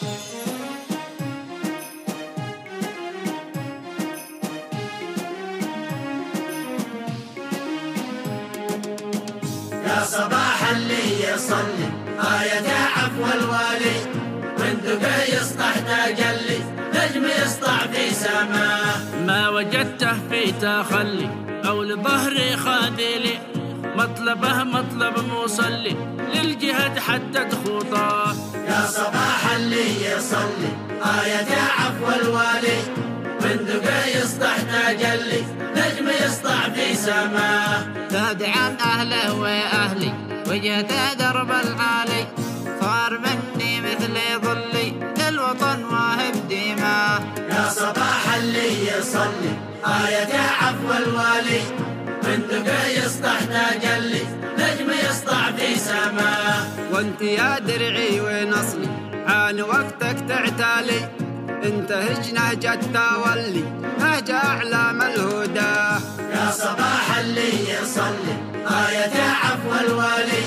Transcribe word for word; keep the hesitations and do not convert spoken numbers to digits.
يا صباح اللي يصلي آية عفو الوالي، وندق يسطح تجلي نجم يسطع في سماه. ما وجدته في تخلي أو لظهري خاذلي، مطلبه مطلب مصلي للجهد حدد خطاه. يا صباح اللي يصلي آية عفو الوالي، وندق يسطح تجلي نجم يسطع في سماه. تهدي عن أهله وأهلي وجهته درب العالي، صار مني مثل ظلي للوطن واهب دماه. يا صباح اللي يصلي آية عفو الوالي، وندق يسطح تجلي نجم يسطع في سماه. وانت يا درعي ونصلي عان وقتك تعتالي، انت هج نهج التولي نهج اعلام الهدى. يا صباح اللي يصلي آية عفو الوالي،